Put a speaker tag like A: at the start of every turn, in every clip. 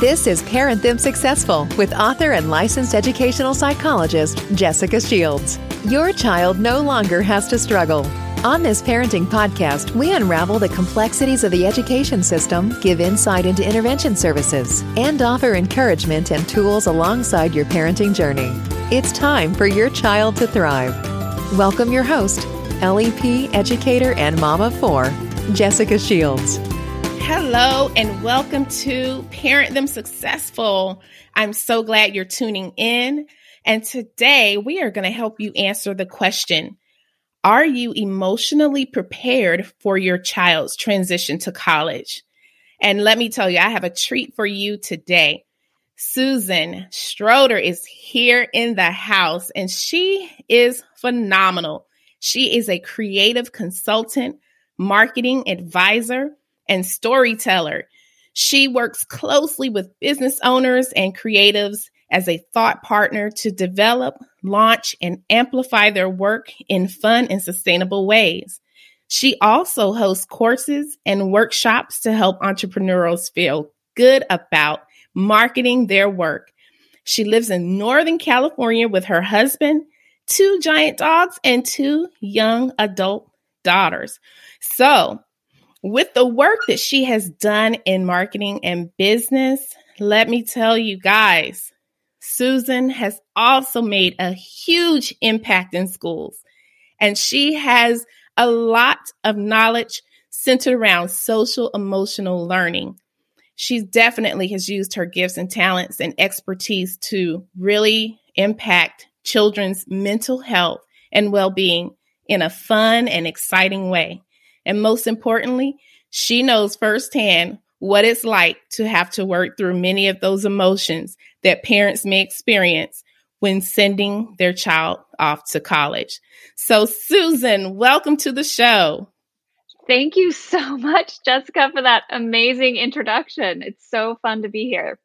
A: This is Parent Them Successful with author and licensed educational psychologist, Jessica Shields. Your child no longer has to struggle. On this parenting podcast, we unravel the complexities of the education system, give insight into intervention services, and offer encouragement and tools alongside your parenting journey. It's time for your child to thrive. Welcome your host, LEP educator and mom of four, Jessica Shields.
B: Hello and welcome to Parent Them Successful. I'm so glad you're tuning in. And today we are going to help you answer the question, are you emotionally prepared for your child's transition to college? And let me tell you, I have a treat for you today. Susan Schroeder is here in the house and she is phenomenal. She is a creative consultant, marketing advisor, and storyteller. She works closely with business owners and creatives as a thought partner to develop, launch, and amplify their work in fun and sustainable ways. She also hosts courses and workshops to help entrepreneurs feel good about marketing their work. She lives in Northern California with her husband, 2 giant dogs, and 2 young adult daughters. So, with the work that she has done in marketing and business, let me tell you guys, Susan has also made a huge impact in schools, and she has a lot of knowledge centered around social emotional learning. She definitely has used her gifts and talents and expertise to really impact children's mental health and well-being in a fun and exciting way. And most importantly, she knows firsthand what it's like to have to work through many of those emotions that parents may experience when sending their child off to college. So, Susan, welcome to the show.
C: Thank you so much, Jessica, for that amazing introduction. It's so fun to be here.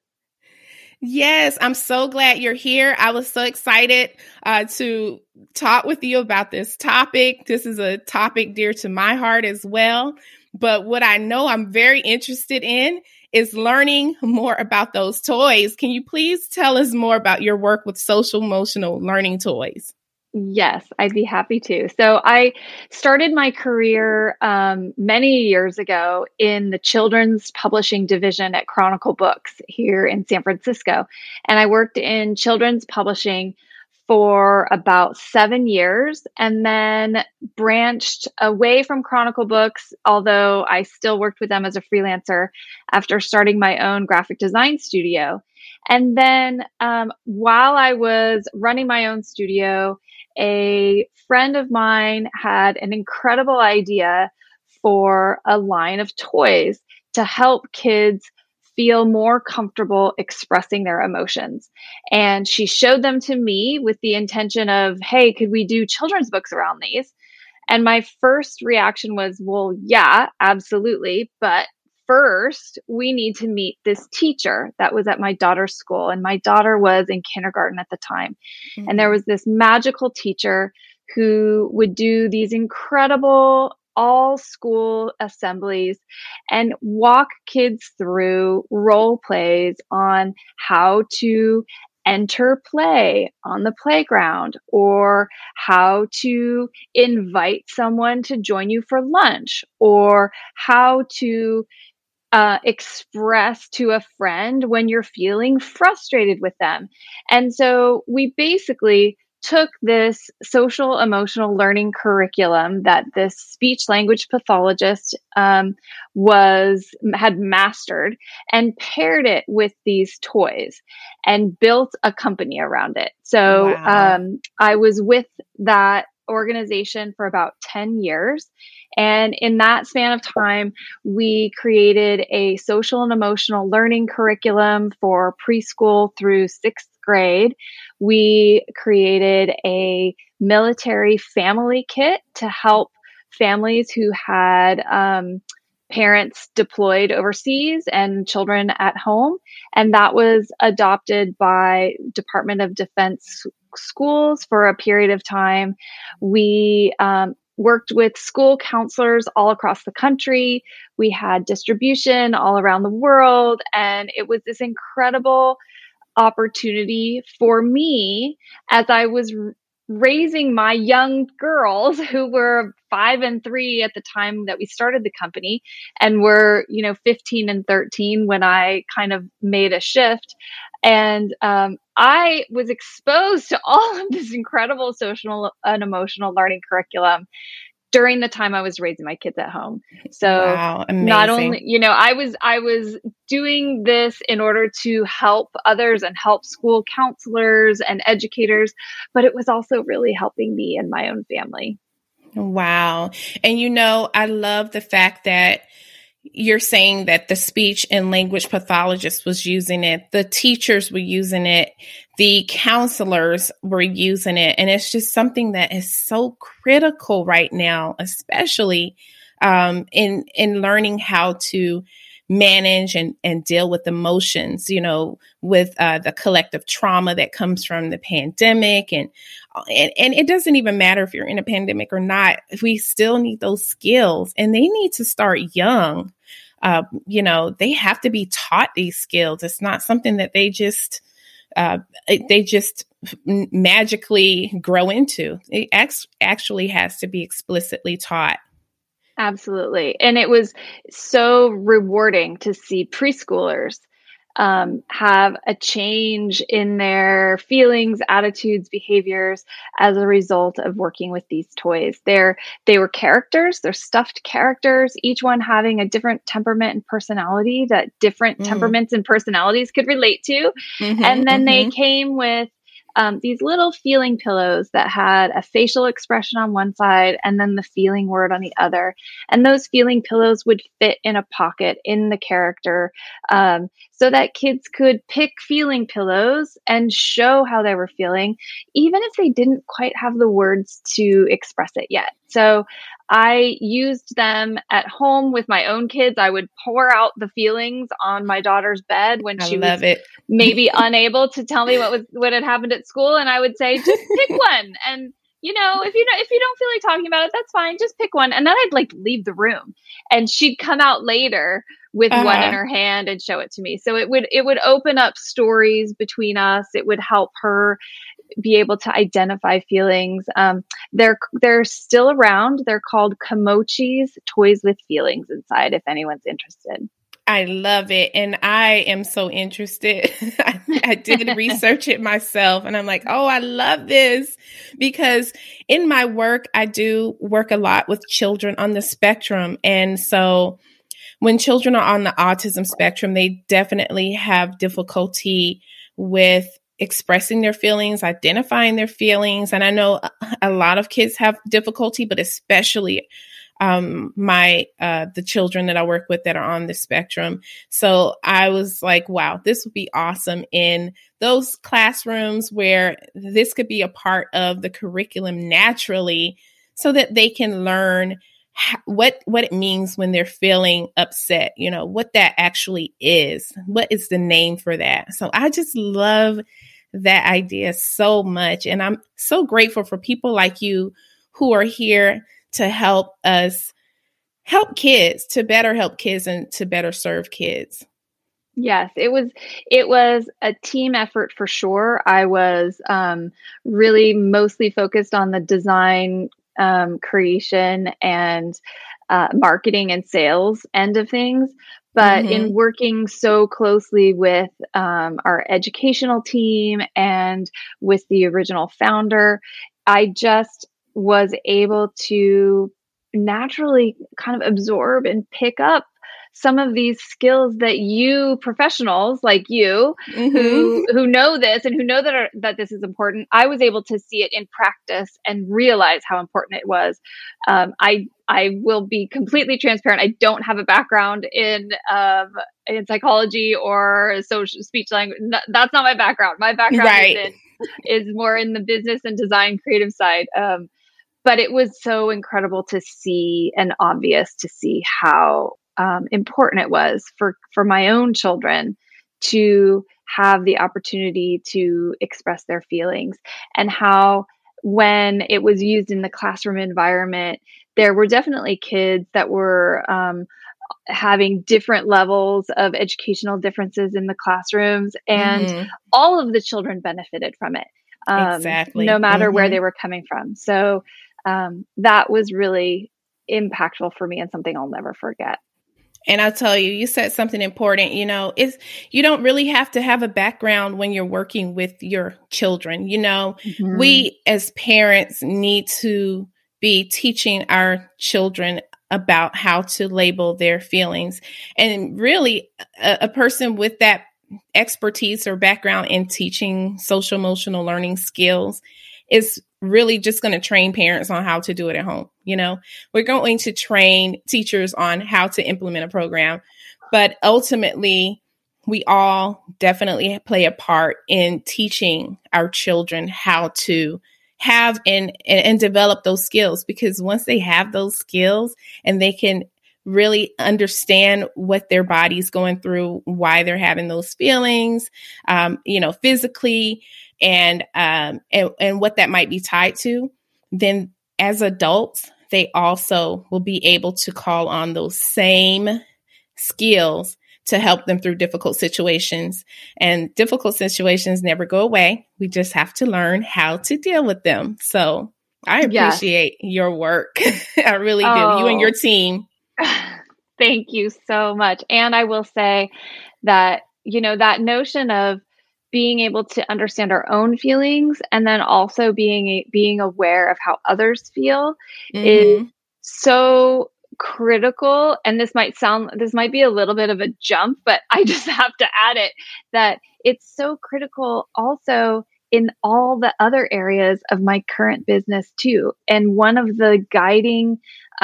B: Yes, I'm so glad you're here. I was so excited to talk with you about this topic. This is a topic dear to my heart as well. But what I know I'm very interested in is learning more about those toys. Can you please tell us more about your work with social emotional learning toys?
C: Yes, I'd be happy to. So I started my career many years ago in the children's publishing division at Chronicle Books here in San Francisco. And I worked in children's publishing for about 7 years and then branched away from Chronicle Books, although I still worked with them as a freelancer after starting my own graphic design studio. And then while I was running my own studio, a friend of mine had an incredible idea for a line of toys to help kids feel more comfortable expressing their emotions. And she showed them to me with the intention of, hey, could we do children's books around these? And my first reaction was, well, yeah, absolutely. But first, we need to meet this teacher that was at my daughter's school. And my daughter was in kindergarten at the time. Mm-hmm. And there was this magical teacher who would do these incredible all school assemblies and walk kids through role plays on how to enter play on the playground or how to invite someone to join you for lunch or how to express to a friend when you're feeling frustrated with them. And so we basically took this social emotional learning curriculum that this speech language pathologist had mastered and paired it with these toys and built a company around it. So wow. I was with that organization for about 10 years. And in that span of time, we created a social and emotional learning curriculum for preschool through 6th grade. We created a military family kit to help families who had parents deployed overseas and children at home. And that was adopted by Department of Defense schools for a period of time. We worked with school counselors all across the country. We had distribution all around the world. And it was this incredible opportunity for me as I was raising my young girls who were 5 and 3 at the time that we started the company, and were, 15 and 13 when I kind of made a shift. And I was exposed to all of this incredible social and emotional learning curriculum during the time I was raising my kids at home. So
B: wow, amazing.
C: Not only, I was doing this in order to help others and help school counselors and educators, but it was also really helping me and my own family.
B: Wow. And I love the fact that you're saying that the speech and language pathologist was using it, the teachers were using it, the counselors were using it. And it's just something that is so critical right now, especially in learning how to manage and deal with emotions, with the collective trauma that comes from the pandemic. And it doesn't even matter if you're in a pandemic or not. We still need those skills, and they need to start young. They have to be taught these skills. It's not something that they just magically grow into. It actually has to be explicitly taught.
C: Absolutely. And it was so rewarding to see preschoolers have a change in their feelings, attitudes, behaviors as a result of working with these toys. They were characters, they're stuffed characters, each one having a different temperament and personality that different temperaments and personalities could relate to. And then they came with these little feeling pillows that had a facial expression on one side and then the feeling word on the other. And those feeling pillows would fit in a pocket in the character, so that kids could pick feeling pillows and show how they were feeling, even if they didn't quite have the words to express it yet. So I used them at home with my own kids. I would pour out the feelings on my daughter's bed when she was maybe unable to tell me what had happened at school. And I would say, just pick one. And, if you don't feel like talking about it, that's fine. Just pick one. And then I'd leave the room, and she'd come out later with one in her hand and show it to me. So it would open up stories between us. It would help her be able to identify feelings. They're still around. They're called Komochis, Toys with Feelings Inside, if anyone's interested.
B: I love it. And I am so interested. I did research it myself, and I'm like, oh, I love this, because in my work, I do work a lot with children on the spectrum. And so when children are on the autism spectrum, they definitely have difficulty with expressing their feelings, identifying their feelings. And I know a lot of kids have difficulty, but especially the children that I work with that are on the spectrum. So I was like, wow, this would be awesome in those classrooms where this could be a part of the curriculum naturally, so that they can learn what it means when they're feeling upset, what that actually is. What is the name for that? So I just love that idea so much. And I'm so grateful for people like you who are here to help us help kids, to better help kids and to better serve kids.
C: Yes, it was a team effort for sure. I was really mostly focused on the design, creation, and marketing and sales end of things. But in working so closely with our educational team and with the original founder, I just was able to naturally kind of absorb and pick up some of these skills that you professionals like you who know this and who know that this is important. I was able to see it in practice and realize how important it was. I will be completely transparent. I don't have a background in psychology or social speech language. That's not my background. My background is more in the business and design creative side. But it was so incredible to see and obvious to see how important it was for my own children to have the opportunity to express their feelings, and how when it was used in the classroom environment, there were definitely kids that were having different levels of educational differences in the classrooms, and all of the children benefited from it,
B: Exactly.
C: no matter where they were coming from. So that was really impactful for me and something I'll never forget.
B: And I'll tell you, you said something important, you don't really have to have a background when you're working with your children. We as parents need to be teaching our children about how to label their feelings. And really, a person with that expertise or background in teaching social emotional learning skills is really just going to train parents on how to do it at home. We're going to train teachers on how to implement a program, but ultimately we all definitely play a part in teaching our children how to have and develop those skills, because once they have those skills and they can really understand what their body's going through, why they're having those feelings, physically, and what that might be tied to, then as adults, they also will be able to call on those same skills to help them through difficult situations. And difficult situations never go away. We just have to learn how to deal with them. So I appreciate your work. I really do. You and your team.
C: Thank you so much. And I will say that, that notion of being able to understand our own feelings and then also being aware of how others feel is so critical. And this might be a little bit of a jump, but I just have to add it, that it's so critical also in all the other areas of my current business too. And one of the guiding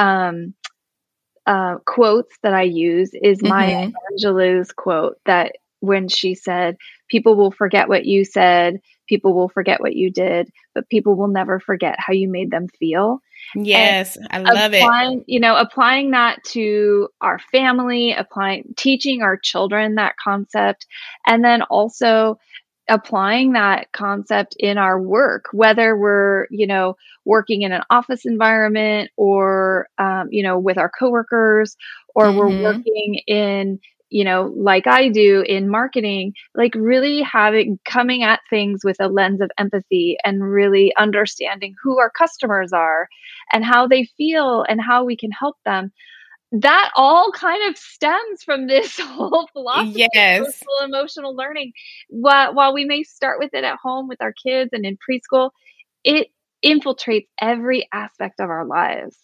C: quotes that I use is Maya Angelou's quote, that when she said, "People will forget what you said, people will forget what you did, but people will never forget how you made them feel."
B: Yes, and I love it.
C: Applying that to our family, teaching our children that concept, and then also applying that concept in our work, whether we're, working in an office environment or, with our coworkers, or we're working in, like I do in marketing, like really coming at things with a lens of empathy and really understanding who our customers are and how they feel and how we can help them. That all kind of stems from this whole philosophy of social emotional learning. While we may start with it at home with our kids and in preschool, it infiltrates every aspect of our lives.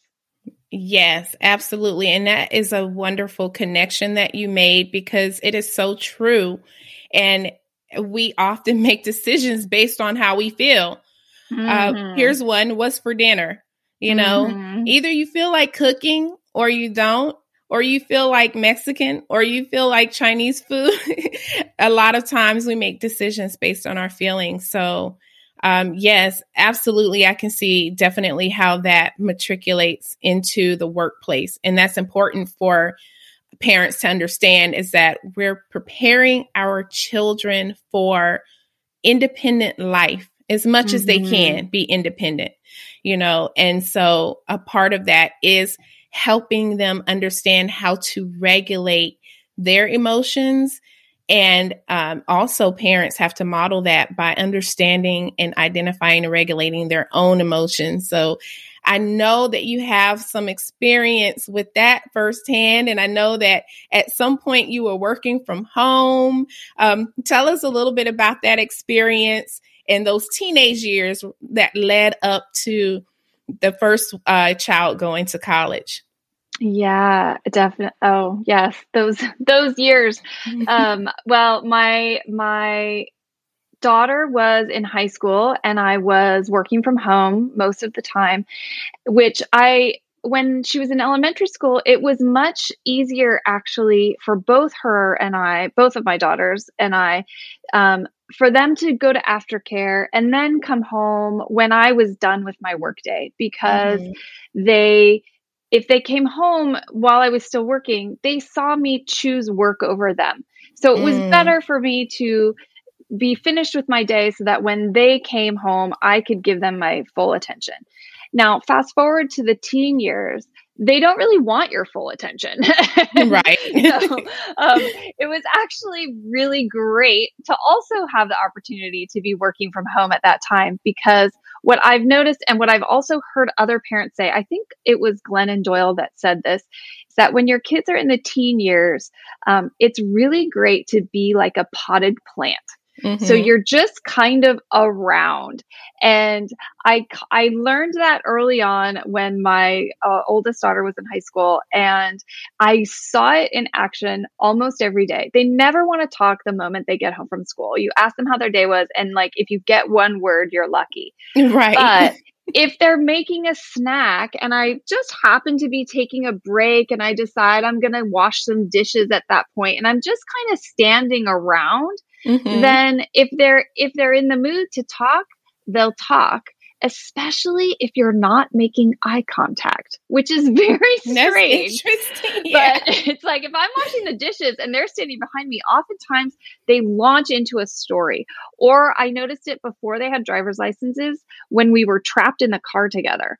B: Yes, absolutely. And that is a wonderful connection that you made, because it is so true. And we often make decisions based on how we feel. Here's one: what's for dinner? Either you feel like cooking or you don't, or you feel like Mexican or you feel like Chinese food. A lot of times we make decisions based on our feelings. So yes, absolutely. I can see definitely how that matriculates into the workplace. And that's important for parents to understand, is that we're preparing our children for independent life as much as they can be independent, and so a part of that is helping them understand how to regulate their emotions. And also parents have to model that by understanding and identifying and regulating their own emotions. So I know that you have some experience with that firsthand. And I know that at some point you were working from home. Tell us a little bit about that experience and those teenage years that led up to the first child going to college.
C: Yeah, definitely. Oh, yes. Those years. Well, my daughter was in high school and I was working from home most of the time, when she was in elementary school, it was much easier actually for both of my daughters and I, for them to go to aftercare and then come home when I was done with my workday, because if they came home while I was still working, they saw me choose work over them. So it was better for me to be finished with my day so that when they came home, I could give them my full attention. Now, fast forward to the teen years, they don't really want your full attention.
B: Right.
C: It was actually really great to also have the opportunity to be working from home at that time, because what I've noticed and what I've also heard other parents say, I think it was Glennon Doyle that said this, is that when your kids are in the teen years, it's really great to be like a potted plant. Mm-hmm. So you're just kind of around. And I learned that early on when my oldest daughter was in high school, and I saw it in action almost every day. They never want to talk the moment they get home from school. You ask them how their day was, and like, if you get one word, you're lucky.
B: Right.
C: But if they're making a snack and I just happen to be taking a break and I decide I'm going to wash some dishes at that point, and I'm just kind of standing around, mm-hmm. then if they're in the mood to talk, they'll talk, especially if you're not making eye contact, which is very strange.
B: Interesting. Yeah.
C: But it's like, if I'm washing the dishes and they're standing behind me, oftentimes they launch into a story. Or I noticed it before they had driver's licenses, when we were trapped in the car together.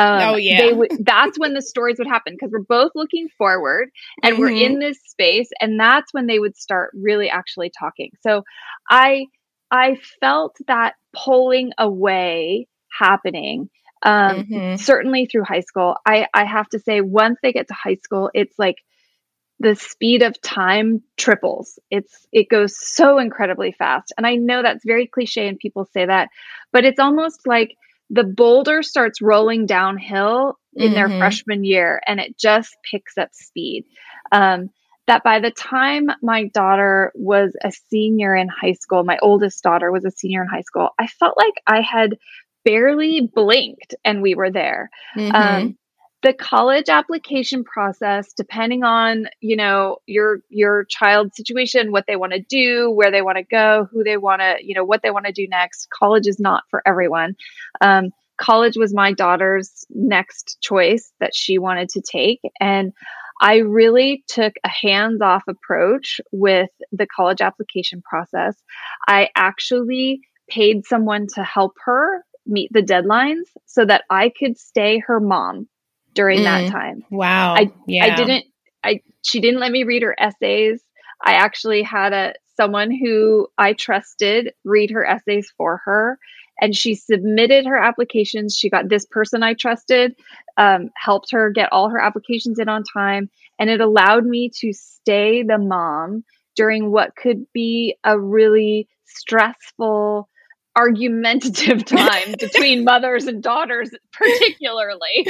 C: That's when the stories would happen, because we're both looking forward and mm-hmm. we're in this space. And that's when they would start really actually talking. So I felt that pulling away happening, mm-hmm. certainly through high school. I have to say, once they get to high school, it's like the speed of time triples. It goes so incredibly fast. And I know that's very cliche and people say that, but it's almost like the boulder starts rolling downhill in mm-hmm. their freshman year, and it just picks up speed. That by the time my daughter was a senior in high school, my oldest daughter was a senior in high school, I felt like I had barely blinked and we were there. Mm-hmm. The college application process, depending on, your child's situation, what they want to do, where they want to go, who they want to, what they want to do next. College is not for everyone. College was my daughter's next choice that she wanted to take. And I really took a hands-off approach with the college application process. I actually paid someone to help her meet the deadlines so that I could stay her mom during that time.
B: Wow.
C: She didn't let me read her essays. I actually had someone who I trusted read her essays for her, and she submitted her applications. She got this person I trusted, helped her get all her applications in on time. And it allowed me to stay the mom during what could be a really stressful, argumentative time between mothers and daughters, particularly.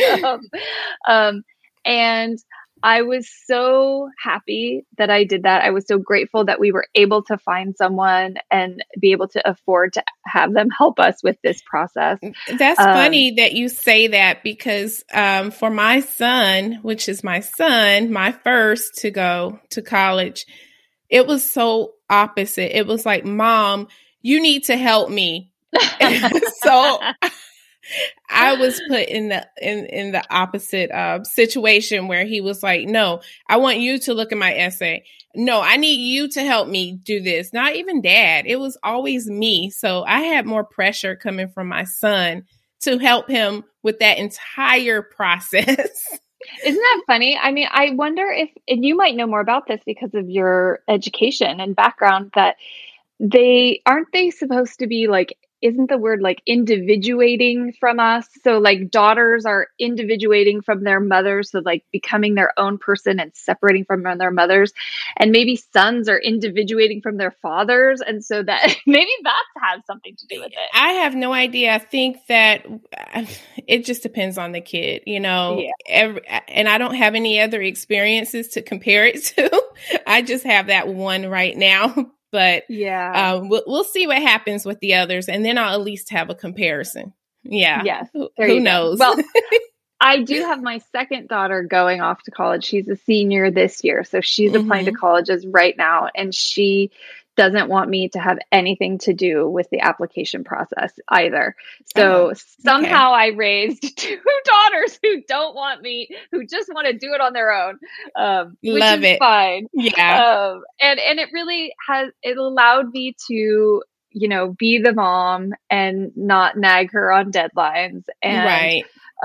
C: And I was so happy that I did that. I was so grateful that we were able to find someone and be able to afford to have them help us with this process.
B: That's funny that you say that, because for my son, which is my first to go to college, it was so opposite. It was like, Mom, you need to help me. So I was put in the opposite situation where he was like, no, I want you to look at my essay. No, I need you to help me do this. Not even Dad. It was always me. So I had more pressure coming from my son to help him with that entire process.
C: Isn't that funny? I mean, I wonder if, and you might know more about this because of your education and background, that aren't they supposed to be like, isn't the word like individuating from us? So like daughters are individuating from their mothers, so like becoming their own person and separating from their mothers. And maybe sons are individuating from their fathers. And so that maybe that has something to do with it.
B: I have no idea. I think that it just depends on the kid, and I don't have any other experiences to compare it to. I just have that one right now. But we'll see what happens with the others, and then I'll at least have a comparison. Yeah.
C: Yes.
B: Who knows?
C: Well, I do have my second daughter going off to college. She's a senior this year, so she's applying to colleges right now, and she doesn't want me to have anything to do with the application process either. So somehow I raised two daughters who don't want me, who just want to do it on their own, which
B: Love
C: is
B: it.
C: fine.
B: Yeah.
C: And it really it allowed me to, be the mom and not nag her on deadlines. And,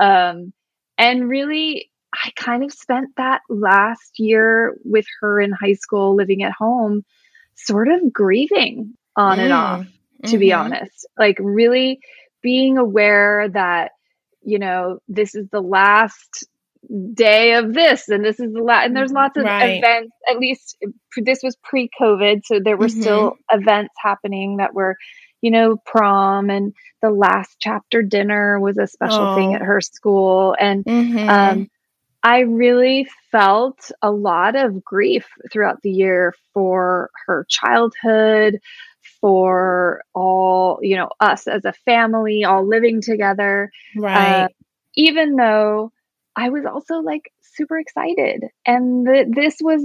C: and really, I kind of spent that last year with her in high school, living at home, sort of grieving on and off, to be honest, like really being aware that, this is the last day of this, and this is the last, and there's lots of events, at least this was pre-COVID. So there were still events happening that were, prom, and the last chapter dinner was a special thing at her school. And, I really felt a lot of grief throughout the year for her childhood, for all, us as a family, all living together.
B: Right.
C: Even though I was also like super excited. And this was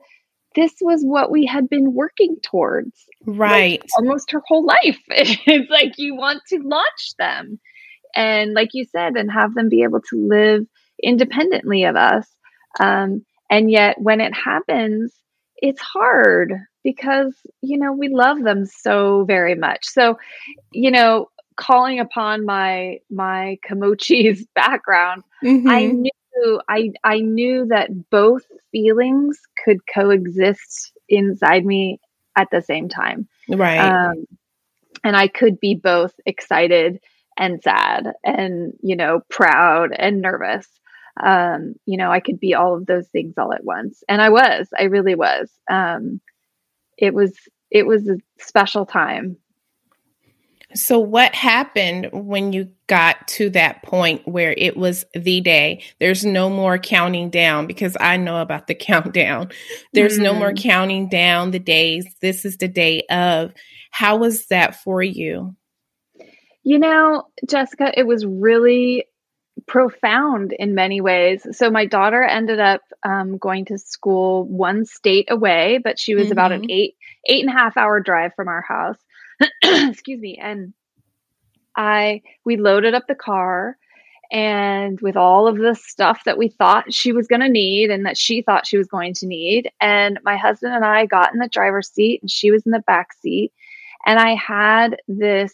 C: what we had been working towards.
B: Right.
C: Like, almost her whole life. It's like you want to launch them. And like you said, and have them be able to live independently of us. And yet when it happens, it's hard because, we love them so very much. So, calling upon my Kamochi's background, I knew that both feelings could coexist inside me at the same time.
B: Right.
C: And I could be both excited and sad and, proud and nervous. I could be all of those things all at once. And I really was. It was a special time.
B: So what happened when you got to that point where it was the day? There's no more counting down, because I know about the countdown. There's no more counting down the days. This is the day of. How was that for you?
C: Jessica, it was really profound in many ways. So my daughter ended up going to school one state away, but she was about an 8.5 hour drive from our house. Excuse me. And we loaded up the car, and with all of the stuff that we thought she was going to need and that she thought she was going to need. And my husband and I got in the driver's seat and she was in the back seat. And I had this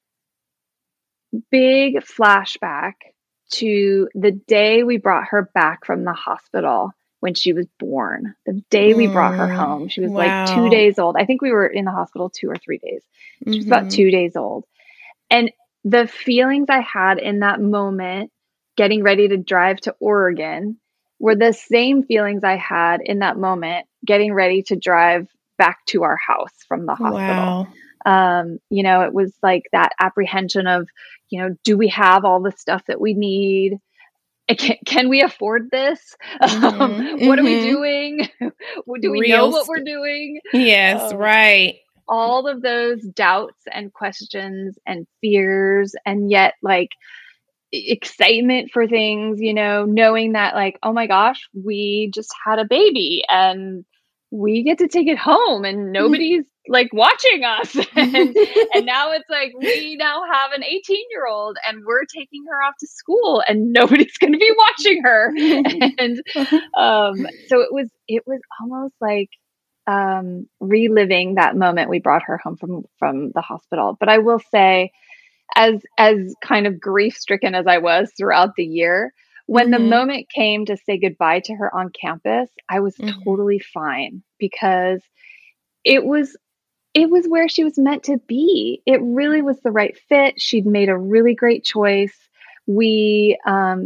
C: big flashback to the day we brought her back from the hospital when she was born. The day we brought her home, she was like 2 days old. I think we were in the hospital 2 or 3 days. She was about 2 days old. And the feelings I had in that moment, getting ready to drive to Oregon, were the same feelings I had in that moment, getting ready to drive back to our house from the hospital. It was like that apprehension of, do we have all the stuff that we need? Can we afford this? What are we doing? Do we know what we're doing?
B: Yes, right.
C: All of those doubts and questions and fears, and yet like excitement for things, knowing that like, oh my gosh, we just had a baby and we get to take it home and nobody's like watching us. and now it's like, we now have an 18-year-old and we're taking her off to school and nobody's going to be watching her. And so it was almost like reliving that moment we brought her home from the hospital. But I will say, as kind of grief stricken as I was throughout the year, when the moment came to say goodbye to her on campus, I was totally fine, because it was where she was meant to be. It really was the right fit. She'd made a really great choice. We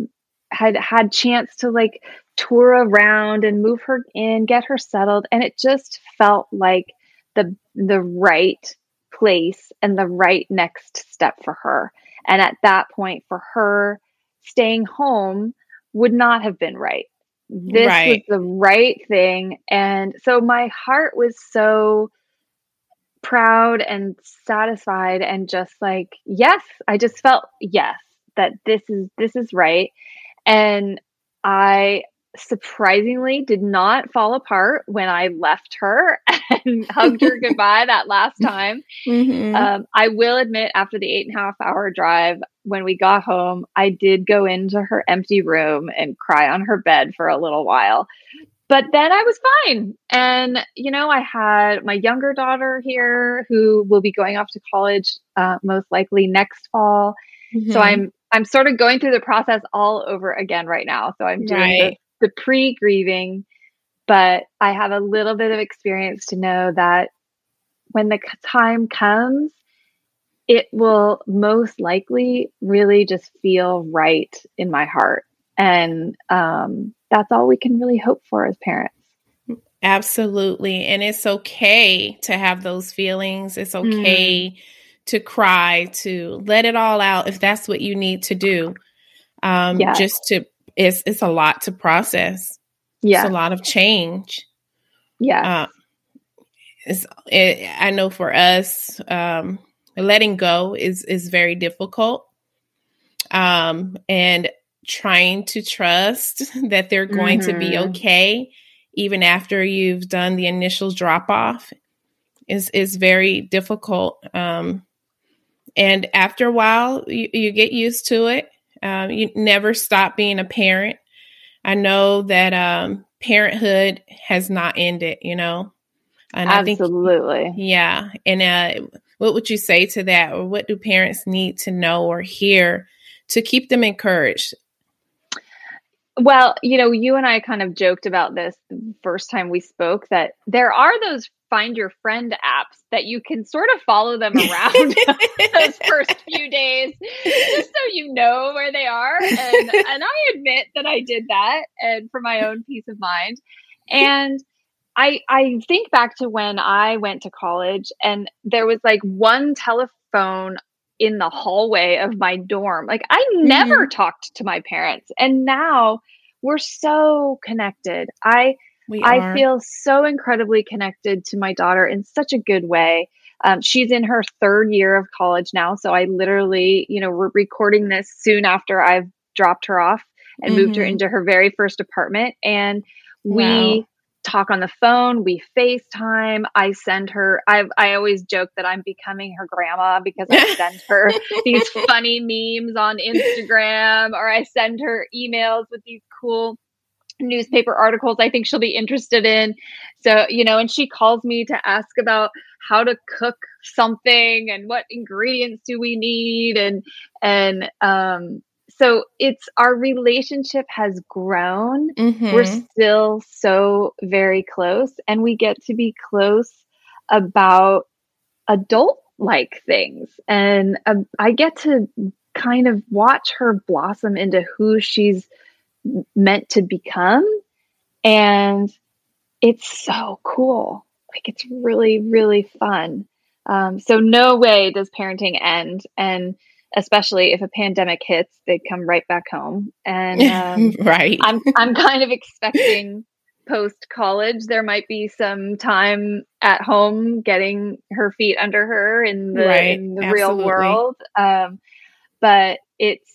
C: had chance to like tour around and move her in, get her settled. And it just felt like the right place and the right next step for her. And at that point, for her, staying home would not have been right. This was the right thing. And so my heart was so proud and satisfied, and just like, yes, I just felt, yes, that this is right. And I surprisingly did not fall apart when I left her and hugged her goodbye that last time. I will admit, after the 8.5 hour drive, when we got home, I did go into her empty room and cry on her bed for a little while. But then I was fine. And, I had my younger daughter here who will be going off to college most likely next fall. So I'm sort of going through the process all over again right now. So I'm doing the pre-grieving, but I have a little bit of experience to know that when the time comes, it will most likely really just feel right in my heart. And that's all we can really hope for as parents.
B: Absolutely. And it's okay to have those feelings. It's okay to cry, to let it all out if that's what you need to do. It's a lot to process. Yeah. It's a lot of change.
C: Yeah.
B: I know for us, letting go is very difficult. And trying to trust that they're going to be okay, even after you've done the initial drop off, is very difficult. And after a while, you get used to it. You never stop being a parent. I know that parenthood has not ended, And
C: absolutely.
B: I think, yeah. And what would you say to that? Or what do parents need to know or hear to keep them encouraged?
C: Well, you and I kind of joked about this the first time we spoke, that there are those Find Your Friend apps that you can sort of follow them around those first few days, just so you know where they are. And I admit that I did that, and for my own peace of mind. And I think back to when I went to college, and there was like one telephone in the hallway of my dorm. Like, I never talked to my parents, and now we're so connected. I feel so incredibly connected to my daughter in such a good way. She's in her 3rd year of college now. So I literally, we're recording this soon after I've dropped her off and moved her into her very first apartment. And we talk on the phone, we FaceTime. I send her, I always joke that I'm becoming her grandma because I send her these funny memes on Instagram, or I send her emails with these cool newspaper articles I think she'll be interested in. So, and she calls me to ask about how to cook something and what ingredients do we need. So our relationship has grown. We're still so very close, and we get to be close about adult-like things. And I get to kind of watch her blossom into who she's meant to become. And it's so cool. Like, it's really, really fun. So no way does parenting end. And especially if a pandemic hits, they come right back home. And
B: right.
C: I'm kind of expecting post-college, there might be some time at home getting her feet under her in the real world. But it's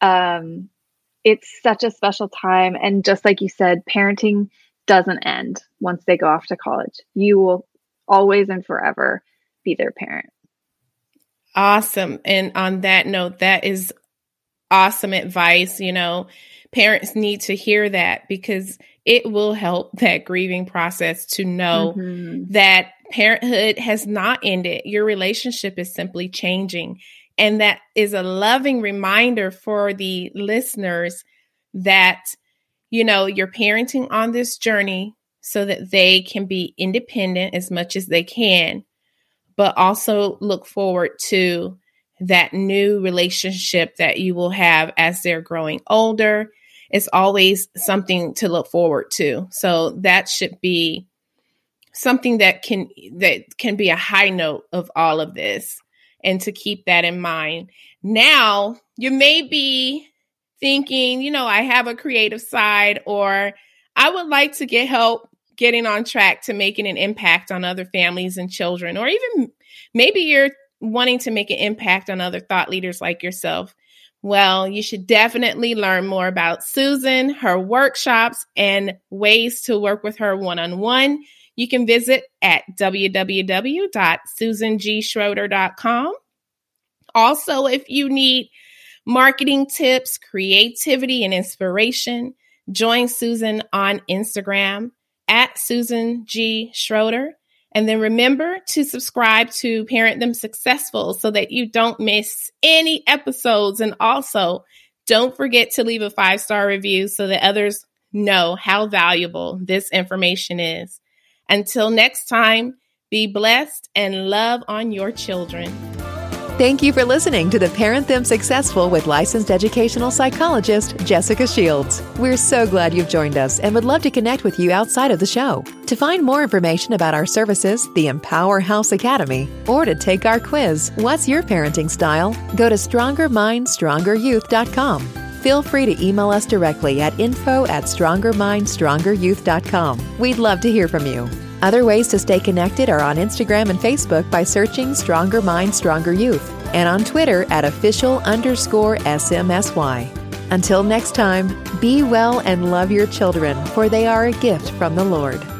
C: such a special time. And just like you said, parenting doesn't end once they go off to college. You will always and forever be their parent.
B: Awesome. And on that note, that is awesome advice. Parents need to hear that, because it will help that grieving process to know that parenthood has not ended. Your relationship is simply changing. And that is a loving reminder for the listeners that, you're parenting on this journey so that they can be independent as much as they can, but also look forward to that new relationship that you will have as they're growing older. It's always something to look forward to. So that should be something that can be a high note of all of this, and to keep that in mind. Now, you may be thinking, I have a creative side, or I would like to get help getting on track to making an impact on other families and children, or even maybe you're wanting to make an impact on other thought leaders like yourself. Well, you should definitely learn more about Susan, her workshops, and ways to work with her one-on-one. You can visit at www.susangschroeder.com. Also, if you need marketing tips, creativity, and inspiration, join Susan on Instagram at Susan G. Schroeder. And then remember to subscribe to Parent Them Successful so that you don't miss any episodes. And also, don't forget to leave a 5-star review so that others know how valuable this information is. Until next time, be blessed and love on your children.
A: Thank you for listening to the Parent Them Successful with licensed educational psychologist Jessica Shields. We're so glad you've joined us and would love to connect with you outside of the show. To find more information about our services, the Empower House Academy, or to take our quiz, What's Your Parenting Style? Go to StrongerMindStrongerYouth.com. Feel free to email us directly at info@StrongerMindStrongerYouth.com. We'd love to hear from you. Other ways to stay connected are on Instagram and Facebook by searching Stronger Mind, Stronger Youth, and on Twitter at official_SMSY. Until next time, be well and love your children, for they are a gift from the Lord.